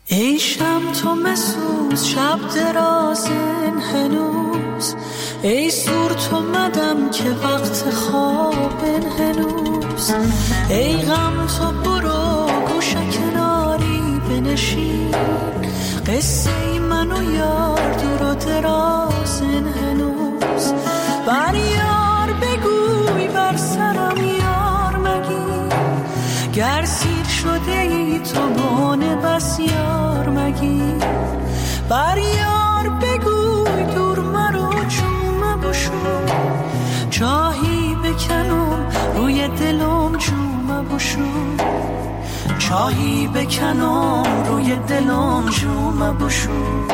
ای شم تو مسوز شب درازن هنوز، ای سور تو مدم که وقت خوابن هنوز، ای غم تو برو گوشه کناری بنشین، قصه ای من و یار دور و درازن هنوز، بر یار بگوی بر سرم یار مگی، گر سیر شده ای تو بانه بس یار مگی، بر یار بگوی دور مرو چوم بشو، چاهی بکنم روی دلم چوم بشو، چاهی بکنم روی دلم چوم بشو.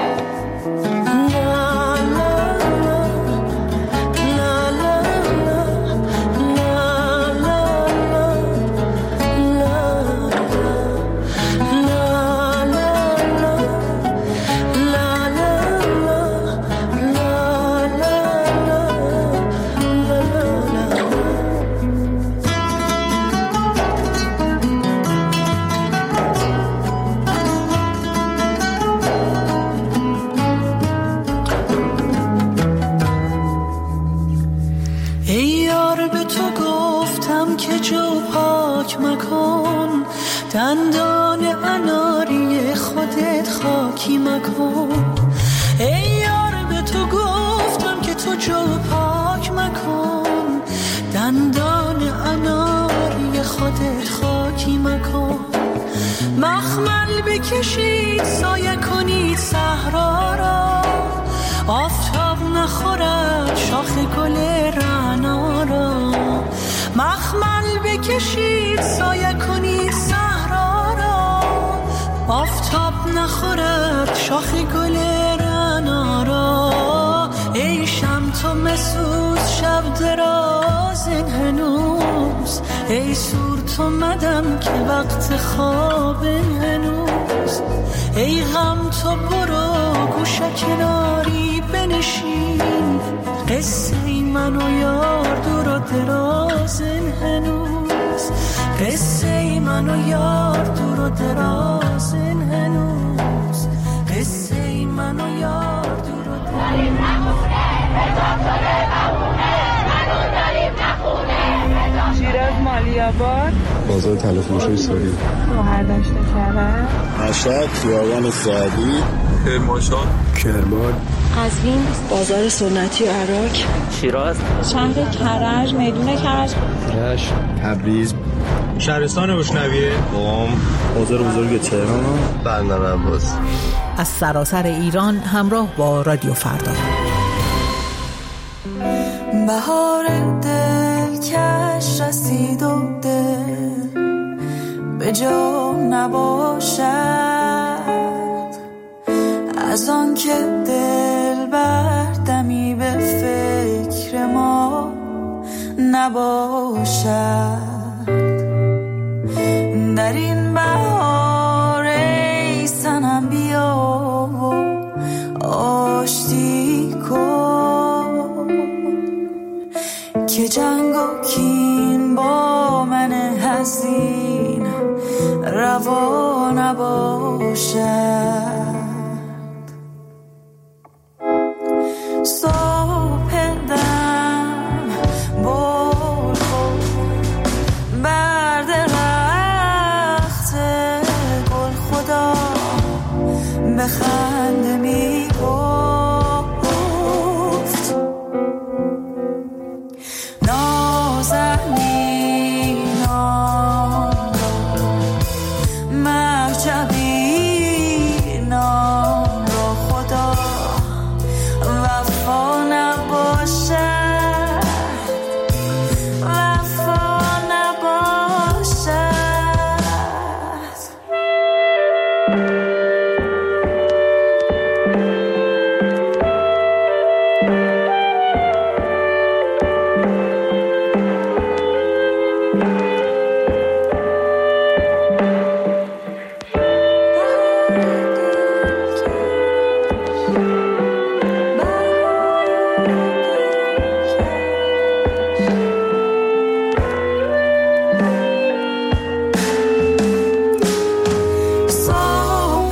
دندان اناری خودت خاکی مکن، ای یار به تو گفتم که تو جو پاک مکن، دندان اناری خودت خاکی مکن، مخمل بکشید سایه کنید صحرا را، آفتاب نخورد شاخ گل رعنا را، مخمل بکشید سایه کنید صحرا را، آفتاب نخورد شاخ گل رعنا را، ای شم تو مسوز شب درازن هنوز، ای سور تو مدم که وقت خوابن هنوز، ای غم تو برو گوشه کناری بنشین، قصه ای من و یار دور و درازن هنوز، قصه ای من و یار دور و درازن هنوز، قصه ای من و یار دور و درازن شیراز مالیاباد، بازار تلفروشی سوری، شهردشت کرد، مشهد خیابان سعدی، کرمانشاه، کرمان، قزوین، بازار سنتی و عراق، شیراز، شهر کرج، میدون کرج، رشت، تبریز، شهرستان بشنویه، قم، بازار بزرگ تهران، بندر عباس. از سراسر ایران همراه با رادیو فردا. بهار دلکش رسید و دل به جا نباشد، از آن که دل بردمی به فکر ما نباشد، در این بهار ای صنم بیا و آشتی کن، که جنگ و کین با من حزین روا نباشد، صبح دم بلبل بر درخت گل خدا بخنده می گفت، نازنینان مرجبینان را خدا وفا نباشد، وفا نباشد. صبح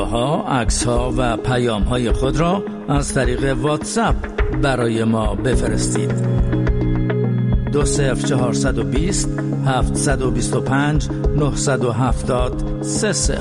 ویدیوها، عکس‌ها و پیام‌های خود را از طریق واتساپ برای ما بفرستید. 20420 725 970 30.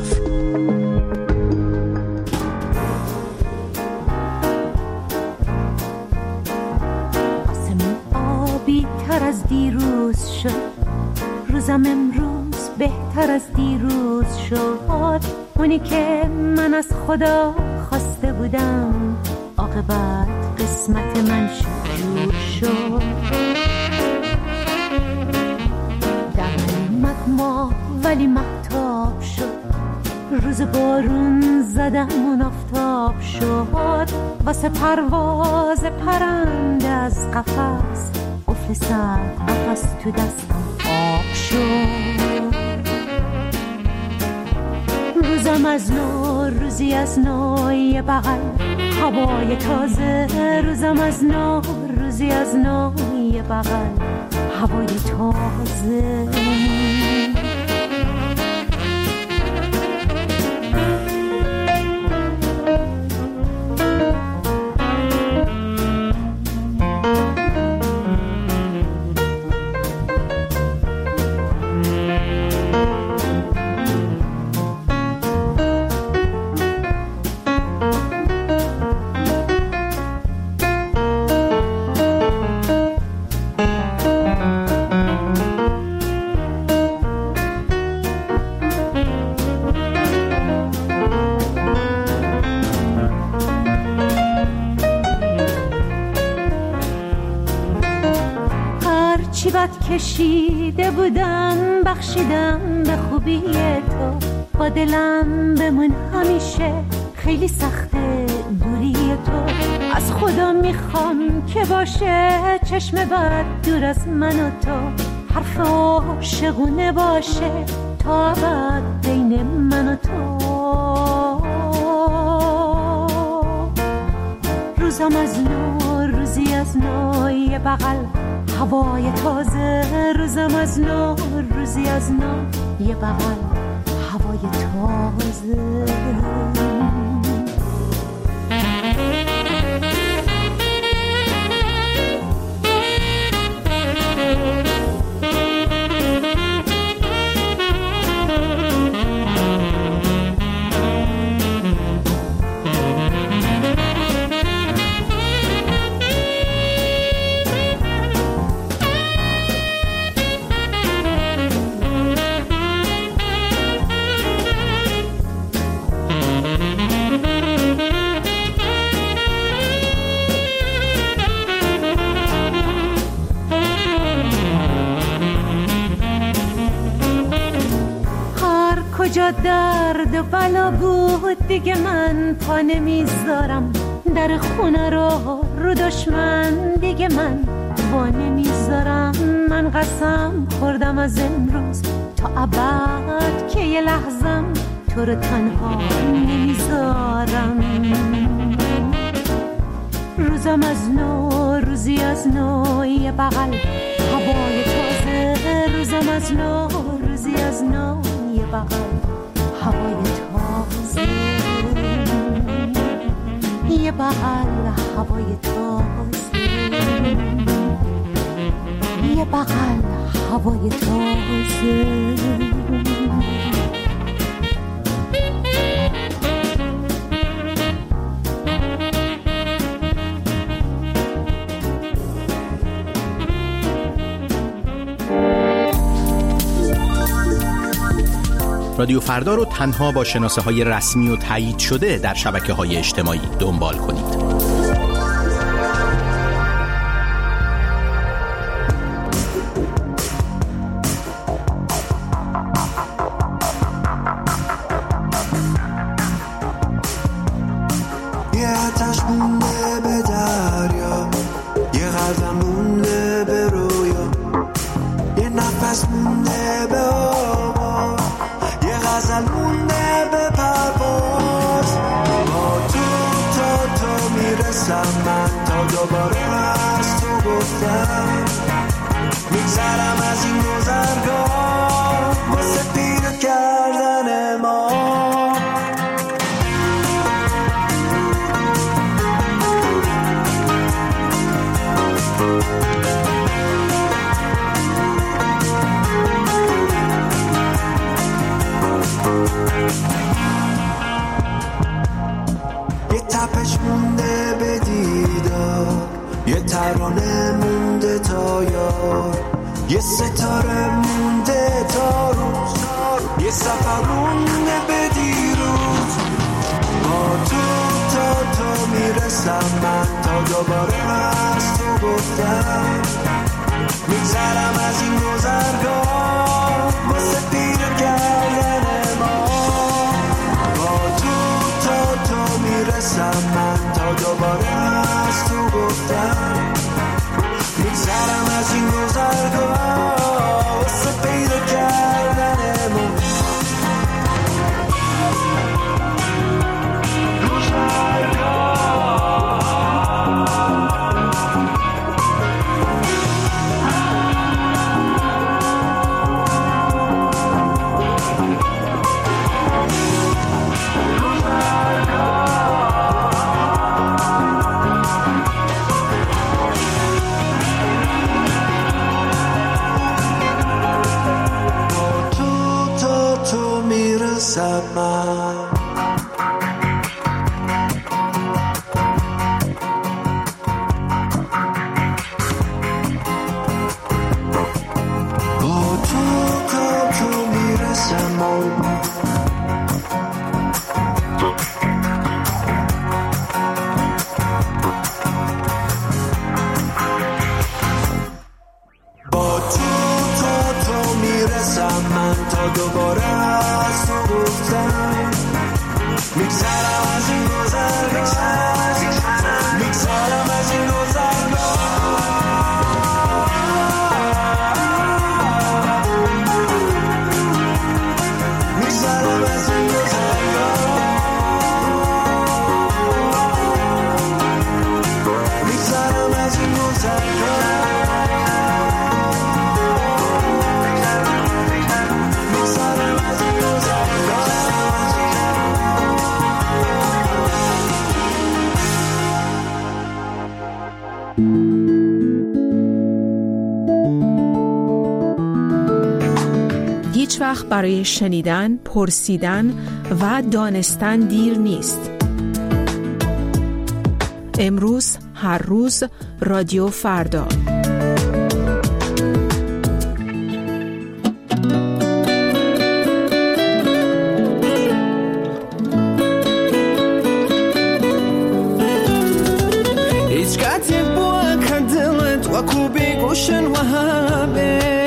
آبی تر از دیروز شد، روزم امروز بهتر از دیروز شد. اونی که من از خدا خواسته بودم عاقبت قسمت من جور شد. در ماه ولی مهتاب شد، روز بارون زدم اون آفتاب شد. واسه پرواز پرنده از قفس قفل سرد قفس تو دستم آب شد. روزم از نو، روزی از نو، یه بغل هوای تازه. روزم از نو، روزی از نو، یه بغل هوای تازه. کشیده بودم بخشیدم به خوبی تو، با دلم بمون همیشه، خیلی سخته دوری تو. از خدا میخوام که باشه چشم بد دور از من و تو، حرف عاشقونه باشه تا ابد بین من و تو. روزم از نو، روزی از نو، یه بغل هوای تازه. روزم از نو، روزی از نو، یه بغل هوای تازه. کجا درد و بلا بود دیگه من پا نمیذارم، در خونه رو دشمن دیگه من وا نمیذارم. من قسم خوردم از امروز تا ابد که یه لحظم تو رو تنها نمیذارم. روزم از نو، روزی از نو، یه بغل هوای تازه. روزم از نو، روزی از نو، یه بغل هوای تازه. یه بغل هوای تازه، یه بغل هوای تازه. رادیو فردا رو تنها با شناسه‌های رسمی و تایید شده در شبکه‌های اجتماعی دنبال کنید. یه آتش مونده به دریا، یه قدم مونده به رویا، یه نفس مونده به آواز، یه غزل مونده به پرواز. با تو میرسم من، تا دوباره از تو گفتم میگذرم از این گذرگاه واسه پیدا کردن ما. یه تپش مونده به دیدار، یه ترانه مونده تا یار، یه ستاره مونده تا روز، یه سفر مونده به دیروز. با تو میرسم من، تا دوباره از تو گفتم میگذرم از این گذرگاه واسه پیر کردن ما. با تو میرسم من، تا دوباره از تو گفتم میگذرم از این گذرگاه واسه پیدا کردن ما. هیچ وقت برای شنیدن، پرسیدن و دانستن دیر نیست. امروز، هر روز، رادیو فردا. هیچ کاتب بوا کدلت وکو بگوشن وهابه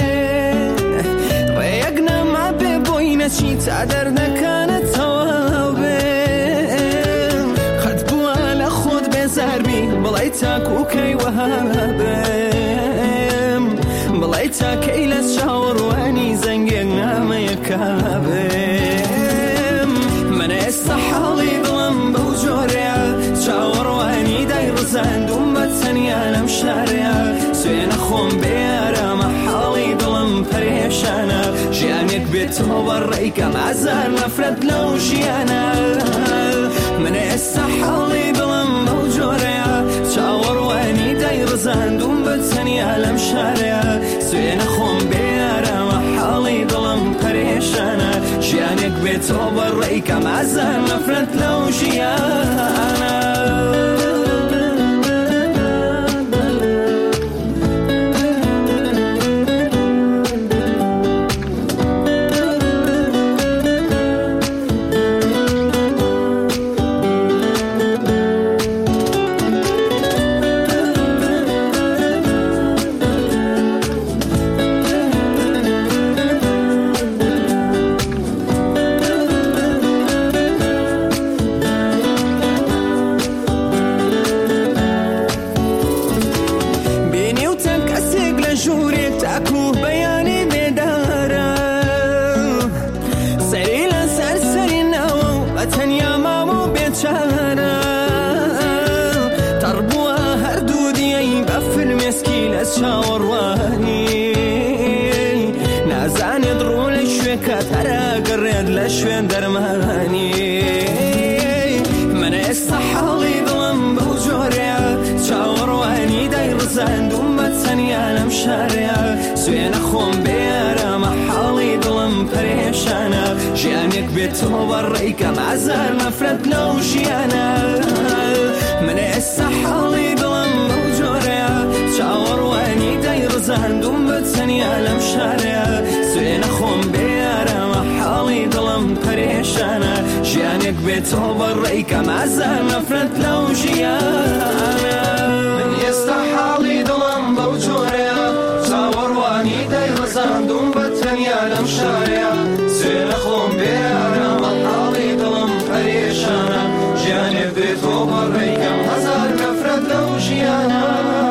ریگنا ما ببوینه چی تادر نکانه توابه خد بوا لخود بزار بی بلای تاکو کی وهابه بلای تاکی لسشاور وانی زنگی نامه یکابه من استحالی دلم بوجوره شاور وانی دایر زندوم بتنیانم شارع سوین خون بیارم حالی دلم پریشانه جیانک بیتو برایکم ازار نفرت لو جیانه من استحالی دلم بوجوره شاور وانی دایر زندوم بتنیانم شارع سوین خون بیارم حالی دلم پریشانه جیانک بیتو برایکم ازار نفرت لو جیانه. شوين درماني من استحالي ظلم بوجوري شاور واني داير زندوم بتنی علم شریع سوی نخوم بیارم حالی دلم پریشانه جیانک به تو بریکم عزار نفرت نوشیانه من استحالی دلم موجوره چاور وانی دایر زندم بتنی علم شریع سوی نخوم بیارم حالی دلم پریشانه جیانک به تو بریکم عزار نفرت نوشیانه من استحالی دلم موجوره چاور وانی دایر زندم بتنی علم شریع سوی نخوم بیارم حالی دلم پریشانه جیانک به تو بریکم عزار نفرت نوشیانه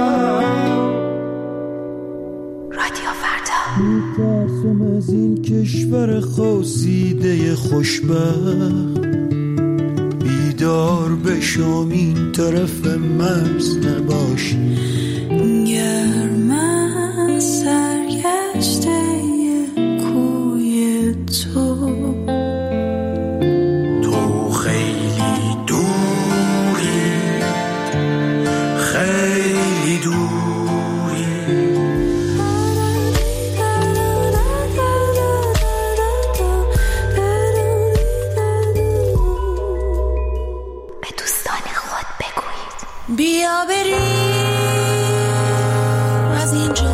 میترسم از این کشور خواسیده خوشبخت بیدار بشم این طرف مرز نباشی گرم سرگشته کوی تو تو خیلی دوری خیلی دوری به دوستان خود بگویید بیا بریم از اینجا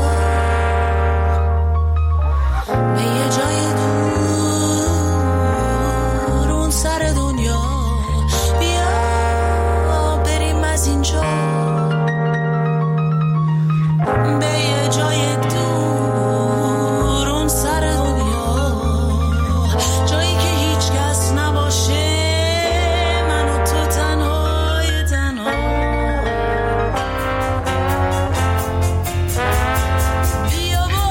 به یه جای دور اون سر دنیا بیا بریم از اینجا به یه جای دور اون سر دنیا جایی که هیچ کس نباشه من و تو تنهای تنها بیا با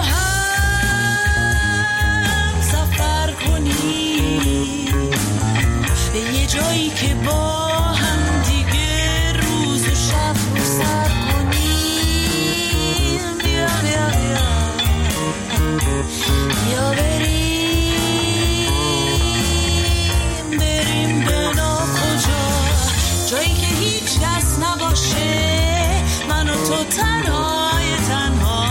هم سفر کنیم به یه جایی که با هم دیگه روز و شب رو سر کنیم بیا بیا بیا بیا بریم به ناکجا جایی که هیچ کس نباشه من و تو تنهای تنها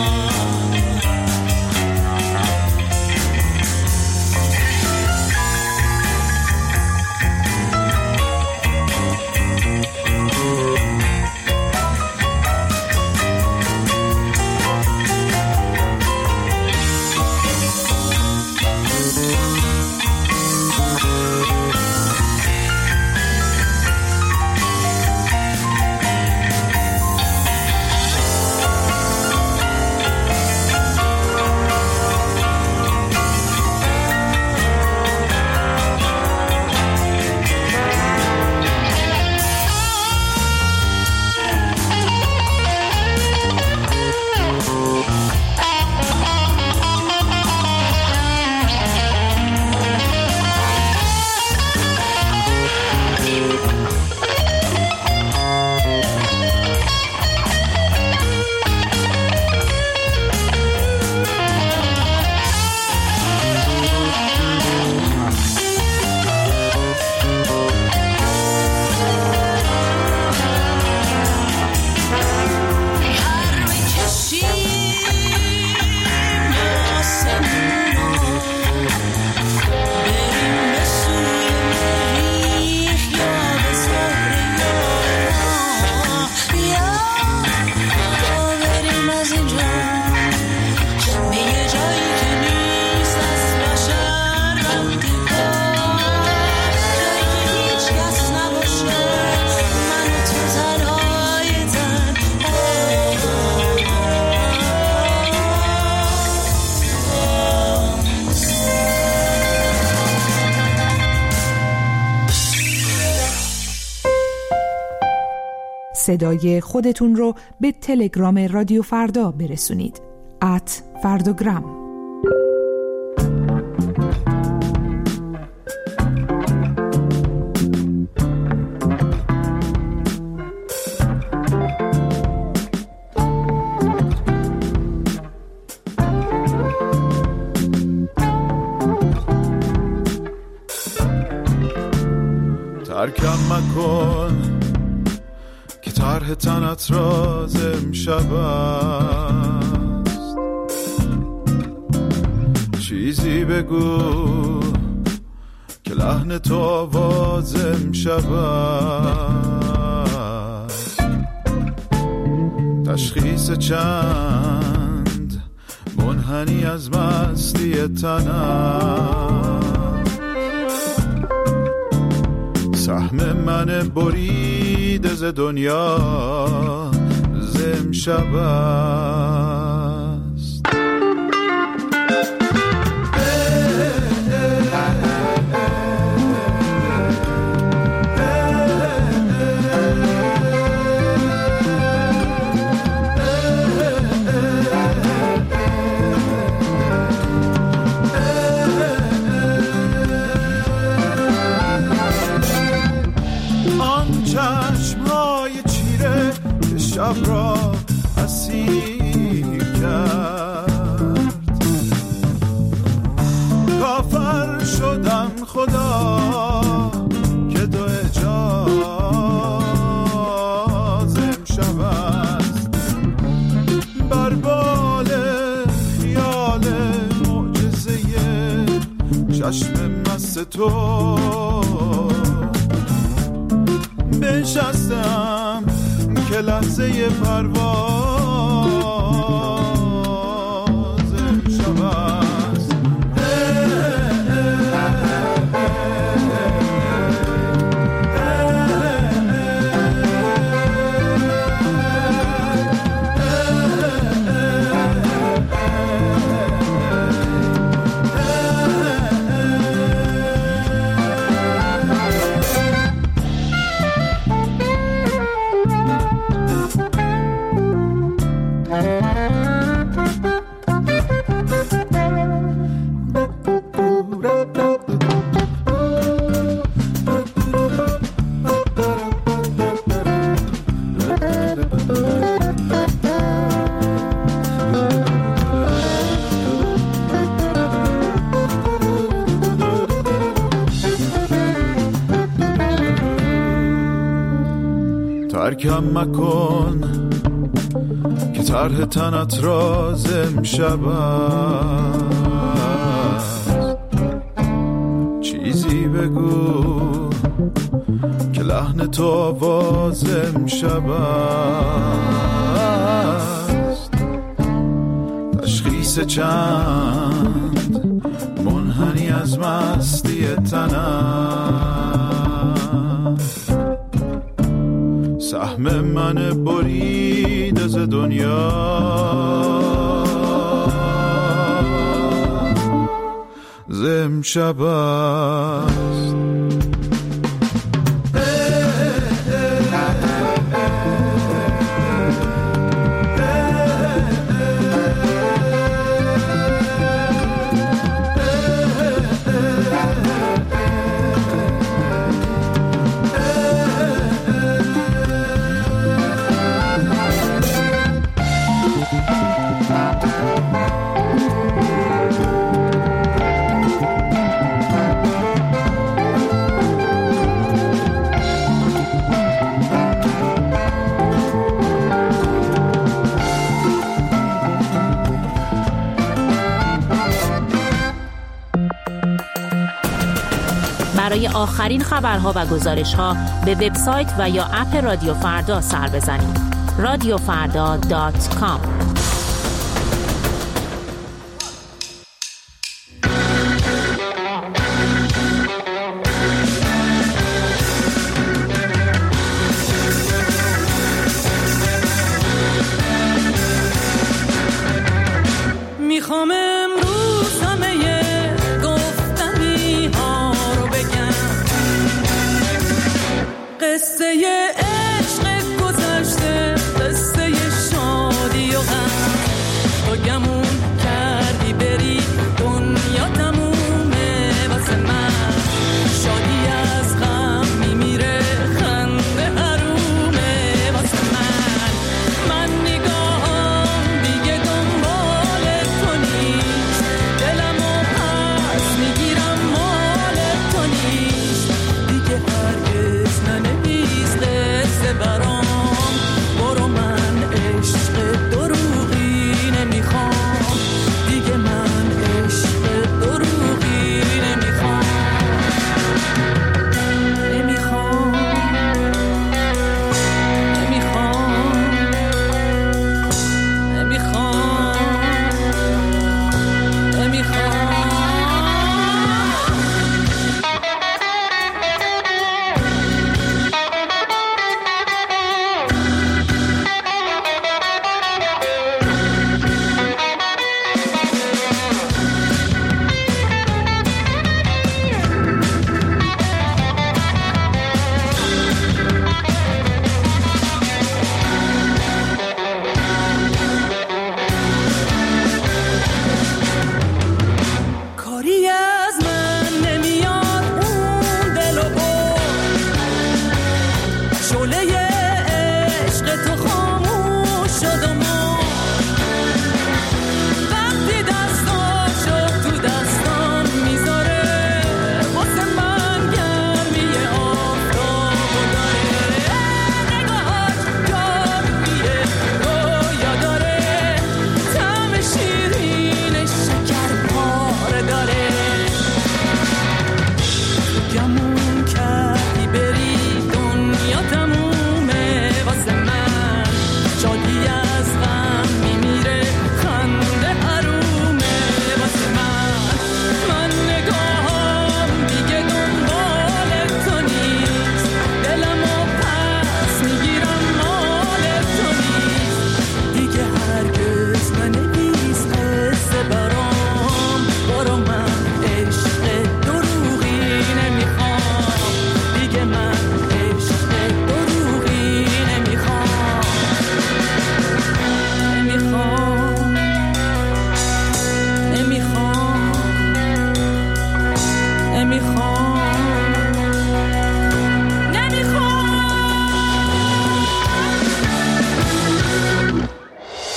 صدای خودتون رو به تلگرام رادیو فردا برسونید. @فردوگرام. ترکم مکن که طرح تنت راز امشبم چیزی بگو که لحن تو آواز امشب است. تشخیص چند منحنی از مستی تنم، سهم من بریده ز دنیا ز امشب است. شب را اسیر کرد، کافر شدم خدا که دو اجاز امشب است. بر بال خیال معجزه چشم مست تو بنشستم که لحظه پرواز امشب است. ترکم مکن که طرح تنت راز امشب است. چیزی بگو که لحن تو آواز امشب است. تشخیص چند منحنی از مستی تنم، سهم من برید ز دنیا ز امشب است. برای آخرین خبرها و گزارش‌ها به وبسایت و یا اپ رادیو فردا سر بزنید. radiofarda.com. میخوام امروز همه گفتنی ها رو بگم، قصه عشق گذشته، قصه شادی و غم.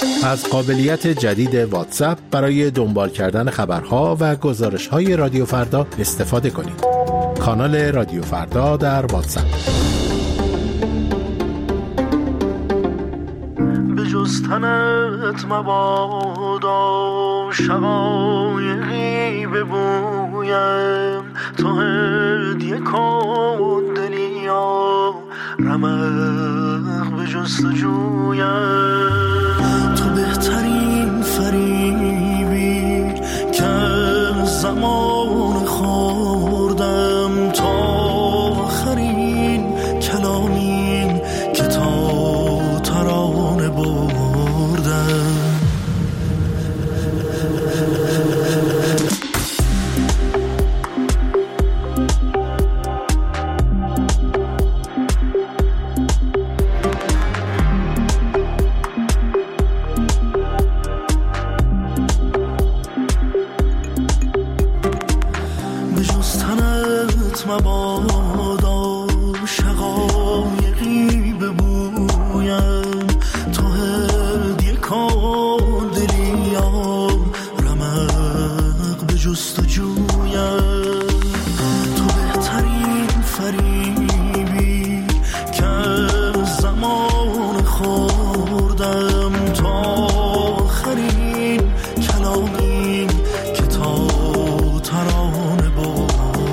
از قابلیت جدید واتساپ برای دنبال کردن خبرها و گزارش‌های رادیو فردا استفاده کنید. کانال رادیو فردا در واتساپ. به جز تنت مبادا شقایقی ببویم، تو هدیه کن دلیا رمق به جستجویم. تو بهترین فریبی که زمان خوردم، تا آخرین کلامین که تا ترانه بردم. مبادا شقایقی ببویم، تو هدیه کن دلیام رمق به جستجویم. تو بهترین فریبی که زمان خوردم، تا آخرین کلامیم که تا ترانه بردم.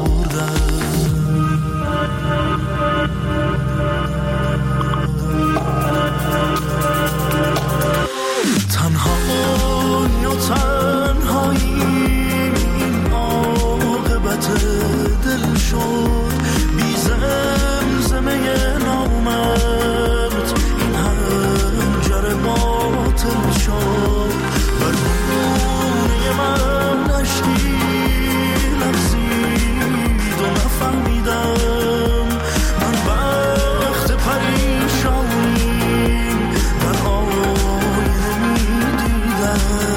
تنهایی این عاقبت دل شد، بی زمزمه نامت این هنجر باطل شد. بر گونه من اشکی لرزید و نفهمیدم من وقت پریشانی در آینه میدیدم.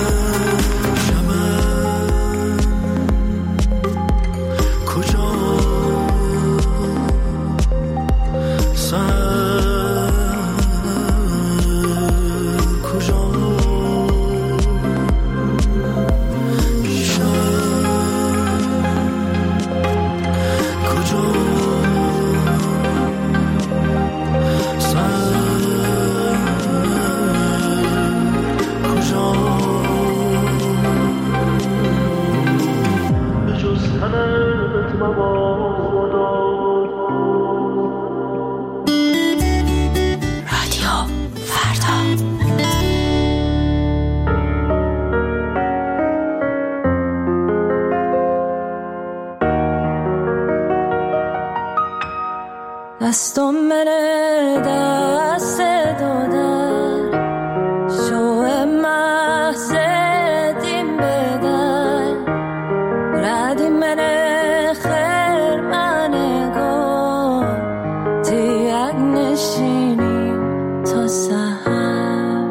دستم منه دست دادن شو محض دیم بدن ردی منه خیر منه گل تیگ نشینیم تا سحر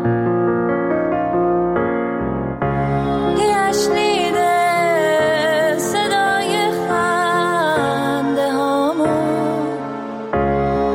گشنیده صدای خنده هامون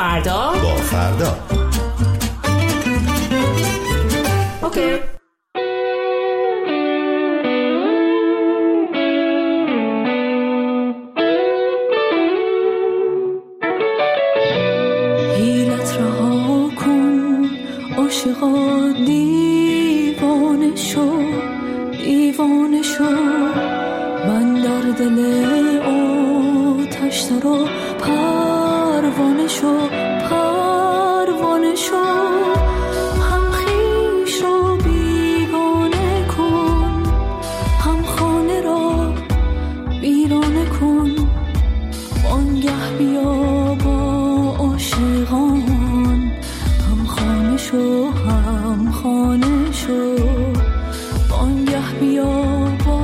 فردا با فردا. اوکی. حیلت رها کن عاشقا، دیوانه شو دیوانه شو، من در دل آتش درا پروانه شو پروانه شو، هم خویش را بیگانه کن، هم خانه را ویرانه کن، وانگه بیا با عاشقان، هم خانه شو هم خانه شو، وانگه بیا با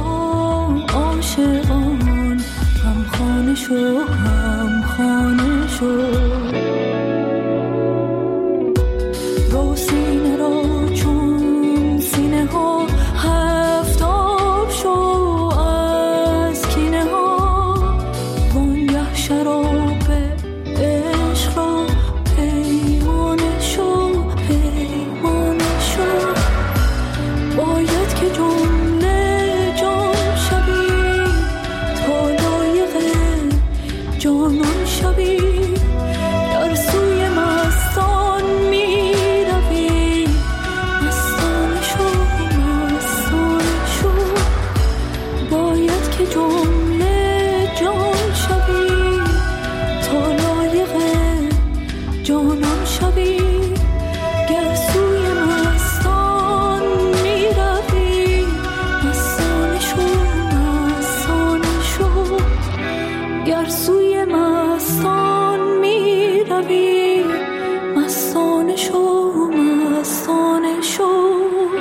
عاشقان، هم خانه شو هم خانه شو. رو سینه را چون سینه ها هفتاب شو از کینه ها، وانگه شراب عشق را پیمانه شو پیمانه شو، باید که جمله جان شوی تا لایق جانان شوی، در سوی مستان می روی، مستانه شو مستانه شو، باید که جمله جان شوی تا لایق جانان شوی، گر سوی مستان می روی، مستانه شو مستانه شو، گر سوی مستان می روی، مستانه شو مستانه شو،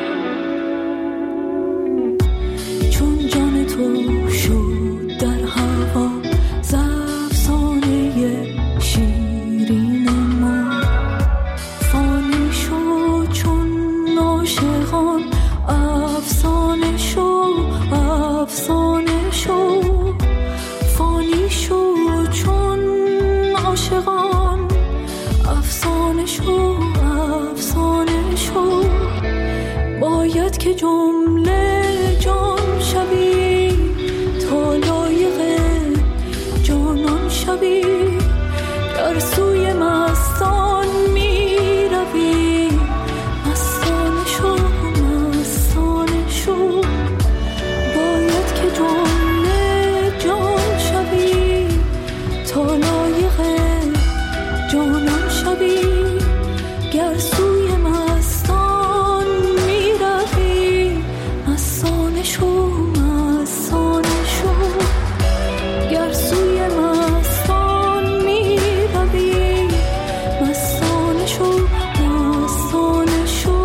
چون جان تو شد در هوا ز افسانه شیرین ما، فانی شو چون عاشقان، افسانه شو افسانه شو، فانی شو چون عاشقان، افسانه شو افسانه شو، باید که جمله جان شوی تا لایق جانان شوی، در سوی مستان می روی، مستانه شو مستانه شو، باید که جمله جان شوی تا لایق جانان شوی، گر سوی مستان می روی، مستانه شو مستانه شو، گر سوی مستان می روی، مستانه شو مستانه شو.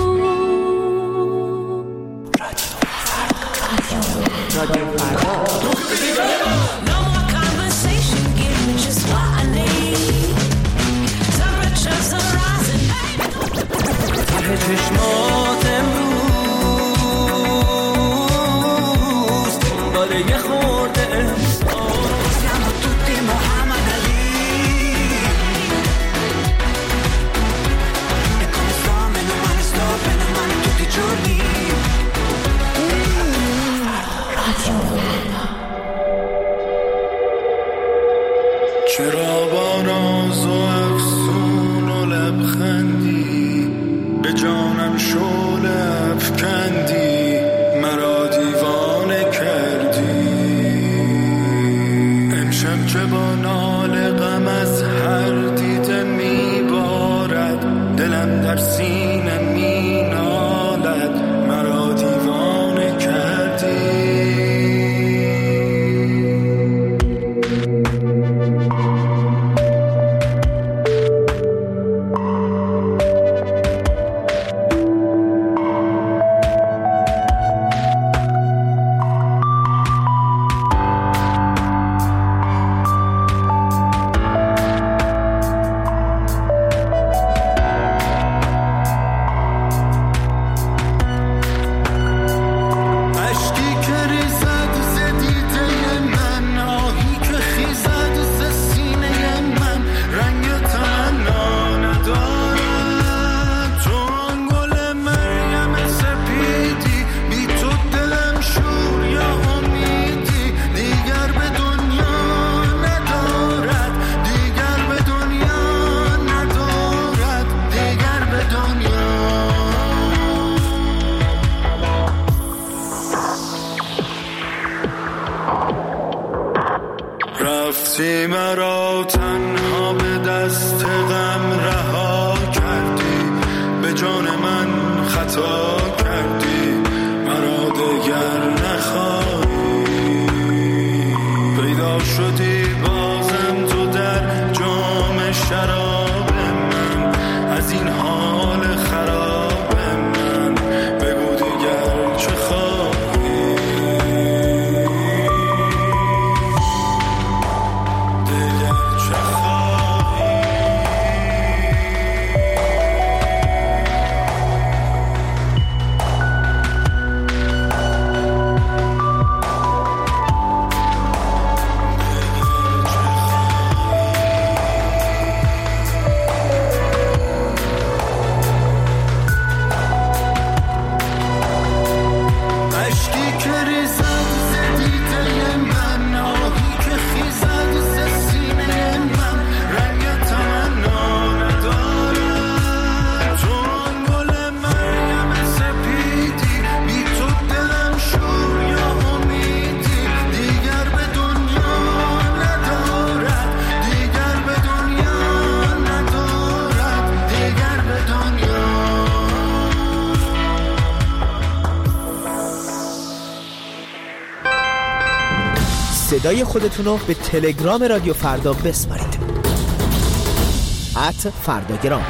رادیو فردا. چشمات امروز دنبال یه خورده احساس، siamo tutti Muhammad Ali e come sto meno male tutti i giorni. چرا با ناز و افسون و لبخندی به جانم شعله افکندی، مرا دیوانه کردی، امشب چه با ناله غم از هر دیده میبارد، دلم در سینه مینالد، مرا دیوانه کردی. رفتی مرا تنها به دست غم رها کردی، به جان من خطا کردی، مرا دگر نخواهی. پیدا شدی بازم تو در جام شراب من، از این حال خراب من بگو دیگر چه خواهی. دیگر چه خواهی. اشکی که ریزد ز دیده من، آهی که خیزد ز سینه من، رنگ تمنا ندارد. تو آن گل مریم سپیدی، بی تو دلم شور یا امیدی، دیگر به دنیا ندارد، دیگر به دنیا ندارد، دیگر به دنیا. صدای خودتون رو به تلگرام رادیو فردا بسپارید. @فرداگرام.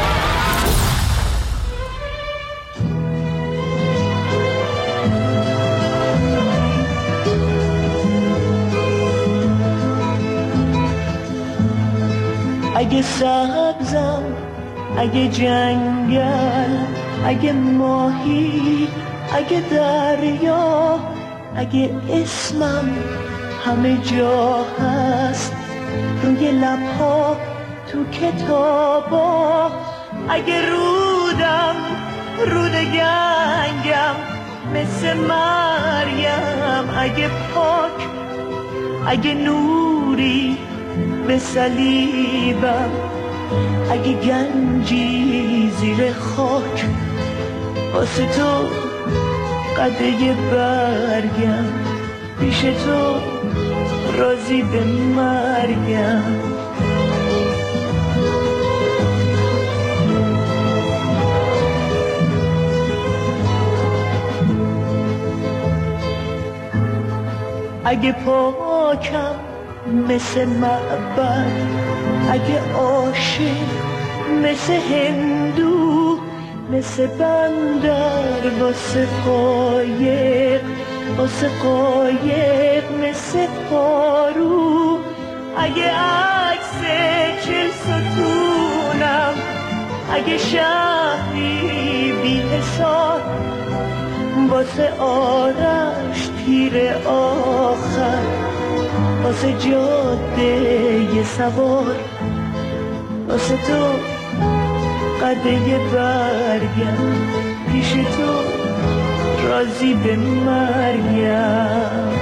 اگه سبزم، اگه جنگل، اگه ماهی، اگه دریا، اگه اسمم همه جا هست، روی لبها، تو کتابا، اگه رودم، رود گنگم مثل مریم، اگه پاک، اگه نوری به صلیبم، اگه گنجی زیر خاک، واسه تو قده برگم، پیش تو راضی به مرگم. اگه پاکم مثل معبد، اگه عاشق مثل هندو، مثل بندر واسه قایق، واسه قایق مثل پارو، اگه عکس 40 ستونم، اگه شهری بی حساب، واسه آرش تیر آخر، واسه جاده سوار، واسه تو قده برگم، پیش تو راضی به مرگم.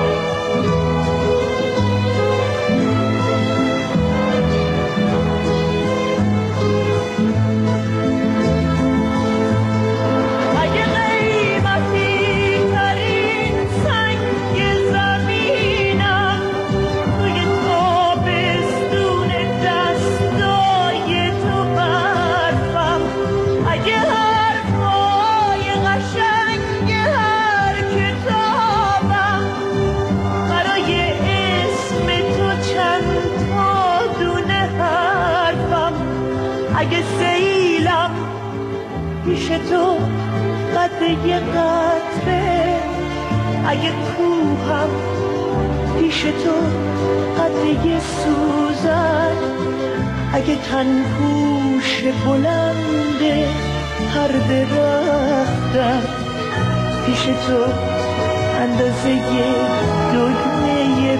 اگه سیلم پیش تو قطره قطره، اگه کوهم پیش تو قطره سوزن، اگه تنپوش بلنده هر درختم، پیش تو اندازه دگمه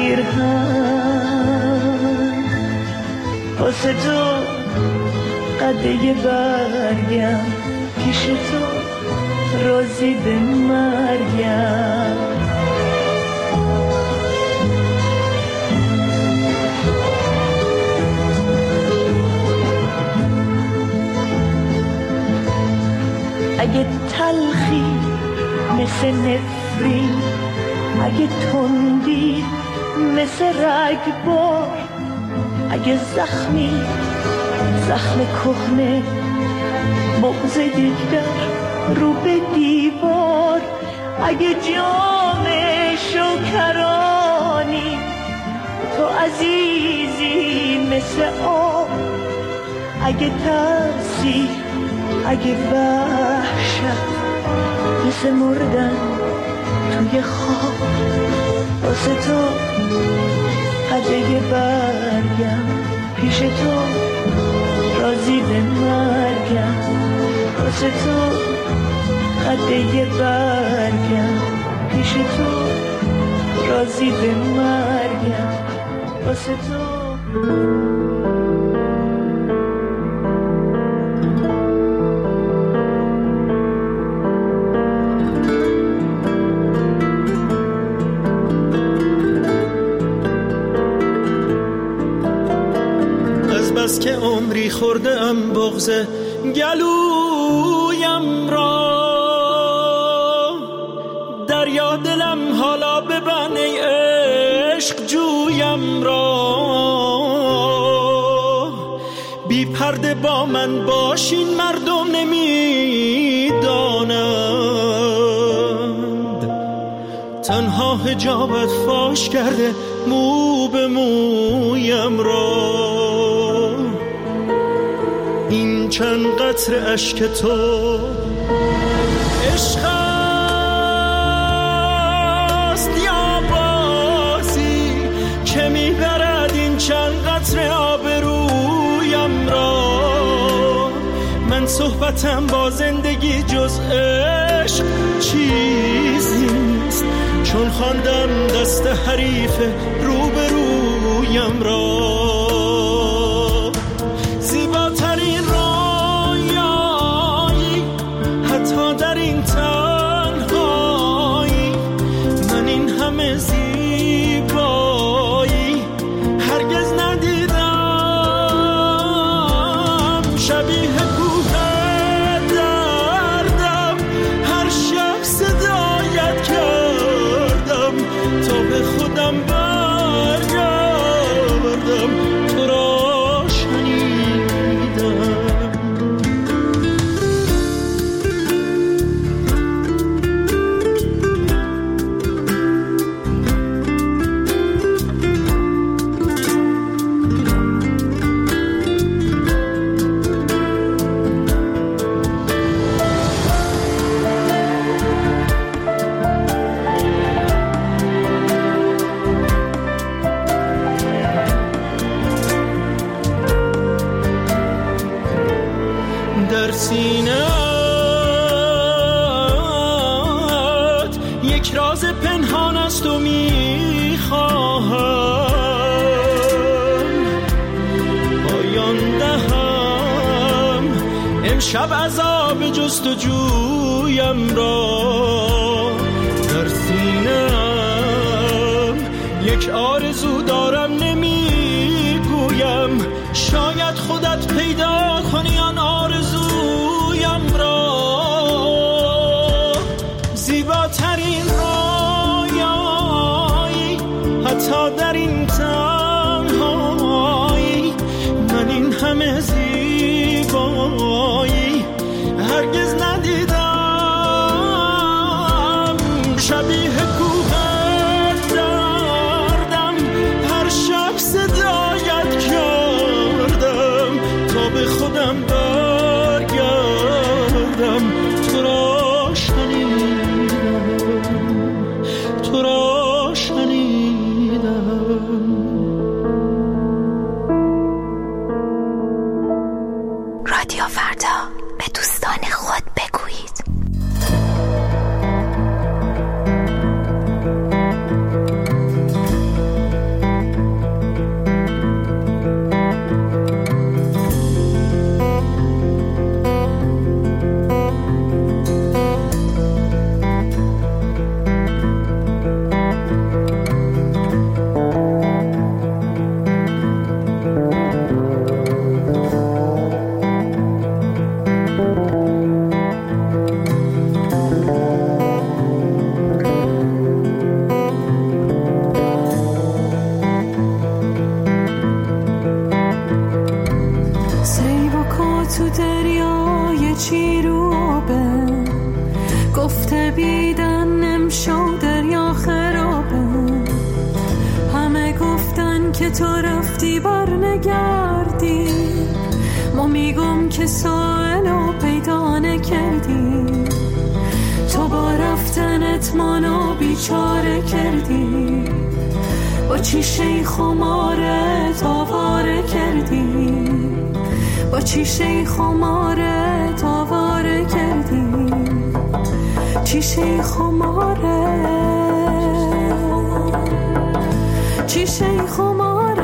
پیرهن، واسه تو قده برگم، پیش تو راضی به مرگم. اگه تلخی مثل نفرین، اگه تندی مثل رگبار. اگه زخم کهنه بغض دیگر رو به دیوار. اگه جام شکرانی تو عزیزی مثل آب. اگه ترسی اگه وحشت مثل مردن توی خواب. واسه تو قده برگم پیش تو راضی به مرگم. واسه تو قده برگم پیش تو راضی به مرگم. واسه تو از که عمری خوردم بغض گلویم را. دریا دلم حالا ببن ای عشق جویم را. بی پرده با من باشین مردم نمیدانند. تنها حجابت فاش کرده مو به مویم را. این چند قطره اشک تو عشق است یا بازی که میبرد این چند قطره آبرویم را. من صحبتم با زندگی جز عشق چیزی نیست، چون خواندم دست حریف روبرویم را. زیباترین رویایی حتی در این تنهایی، من این همه زیبایی هرگز ندیدم. شبیه کوه دردم هر شب صدایت کردم تا به خودم برگردم. تو را شنیدم. در سینه‌ات یک راز پنهان است و میخواهم پایان دهم امشب عذاب جستجویم را. در سینه‌ام یک آرزو دارم نمیگویم، شاید خودت پیدا کنی آن آرزویم را. زیباترین رویایی حتی در این تنهایی، من این همه زیبایی هرگز ندیدم. شبیه کوه دردم هر شب صدایت کردم تا به خودم برگردم. تو را شنیدم، تو را شنیدم. رادیو فردا، به دوستان خود بگویید. دریا خرابه. همه گفتن که تو رفتی بر نگردی، ما میگم که سائلو پیدا نکردی. تو با رفتنت منو بیچاره کردی، با چی شیخ و مارت آواره کردی، با چی شیخ و مارت آواره کردی، چی شیخ و مارت، چی شیخ و مارت.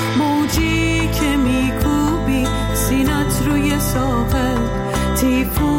موجی که میکوبی سینت روی ساحل، تیفون